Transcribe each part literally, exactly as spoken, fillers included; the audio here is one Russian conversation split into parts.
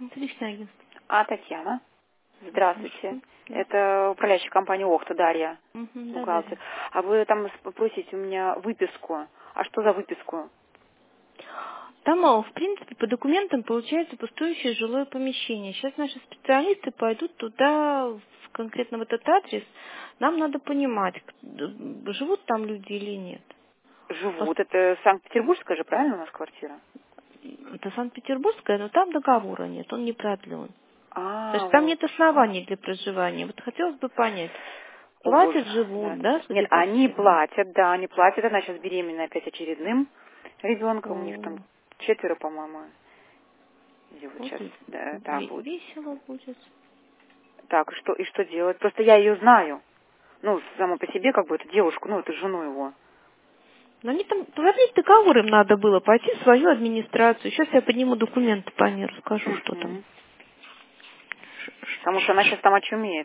Это личное агентство. А, Татьяна. Здравствуйте. Мгм. Это управляющая компания ОХТА, Дарья. Мгм, да, Бухгалтер. Дарья. А вы там попросите у меня выписку. А что за выписку? Там, а, в принципе, по документам получается пустующее жилое помещение. Сейчас наши специалисты пойдут туда, в конкретно в этот адрес. Нам надо понимать, к- живут там люди или нет. Пос- Живут. Это Санкт-Петербургская же, правильно, у нас квартира? Это Санкт-Петербургская, но там договора нет, он не продлен. То А, есть там вот. нет оснований для проживания. Вот хотелось бы понять, О, боже. платят, Да, живут, да, да, да. Нет, судя по они всему. платят, да, они платят. Она сейчас беременна опять очередным ребенком. У них там О, четверо, по-моему. Или вот вот сейчас, и да, да, ве- будет. весело будет. Так, и что, и что делать? Просто я ее знаю. Ну, сама по себе, как бы, эту девушку, ну, эту жену его. Но они там, продлить договор им надо было, пойти в свою администрацию. Сейчас я подниму документы по ней, расскажу, что там. Мгм. Потому что она сейчас там очумеет.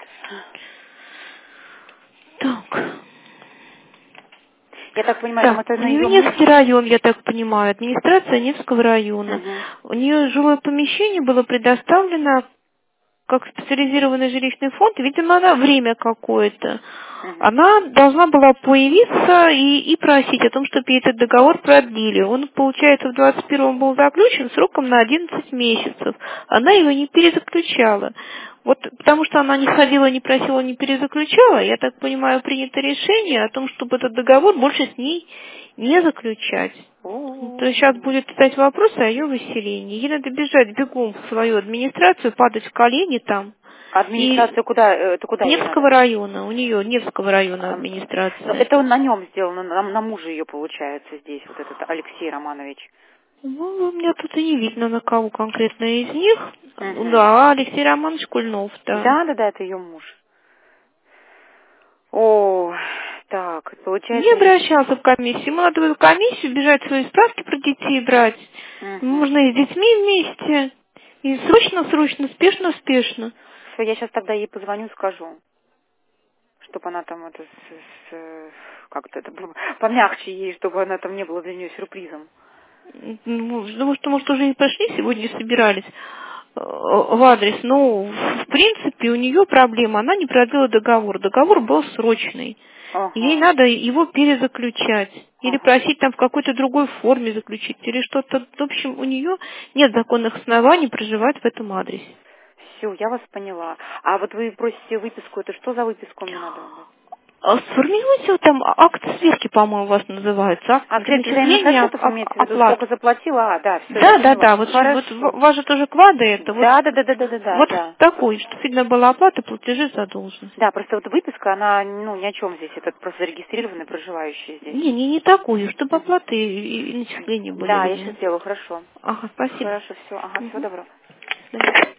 Так. Я так понимаю, там Так, это у на нее ее муж? Невский район, я так понимаю, администрация Невского района. Угу. У нее жилое помещение было предоставлено как специализированный жилищный фонд, видимо, она время какое-то. Угу. Она должна была появиться и, и просить о том, чтобы ей этот договор продлили. Он, получается, в двадцать первом был заключен сроком на одиннадцать месяцев. Она его не перезаключала. Вот потому что она не ходила, не просила, не перезаключала, я так понимаю, принято решение о том, чтобы этот договор больше с ней не заключать. То есть сейчас О. будет стать вопрос о ее выселении. Ей надо бежать бегом в свою администрацию, падать в колени там. И Администрация куда? э, Это куда ей Невского надо? района, у нее Невского района А, ну, администрация. это он на нем сделано, на, на муже ее получается здесь, вот этот Алексей Романович. Ну, у меня тут и не видно, на кого конкретно из них. Угу. Да, Алексей Романович Кульнов, да. Да, да, да, это ее муж. О, так, Не получается... обращался в комиссию. Ему надо было в комиссию бежать свои справки про детей брать. Угу. Можно и с детьми вместе. И срочно-срочно, спешно-спешно. Все, я сейчас тогда ей позвоню, скажу, чтобы она там это с, с- как-то это было помягче ей, чтобы она там не было для нее сюрпризом. Ну, потому что, может, уже и пошли сегодня, собирались э, в адрес. Но, в принципе, у нее проблема. Она не продлила договор. Договор был срочный. Ей Ага, надо его перезаключать. Или ага. просить там в какой-то другой форме заключить. Или что-то. В общем, у нее нет законных оснований проживать в этом адресе. Все, я вас поняла. А вот вы просите выписку, это что за выписку мне надо вам дать? А сформируйте вот там акт сверки, по-моему, у вас называется. Акт А, сверки взаимных начисления расчетов оп- имеется в виду, оплат. сколько заплатила? А, да, все, я Да, да, поняла. да. Вот, вот Хорошо. у вас же тоже квады это. Вот, Да, да, да, да, да, да, да, вот да. такой, что видно была оплата, платежи, задолженность. Да, просто вот выписка, она, ну, ни о чем здесь, это просто зарегистрированный проживающий здесь. Не, не, не такую, чтобы Мгм. оплаты и, и начисления были Да, я сейчас видны. сделаю, хорошо. Ага, спасибо. Хорошо, все, ага, всего Мгм. доброго. До свидания.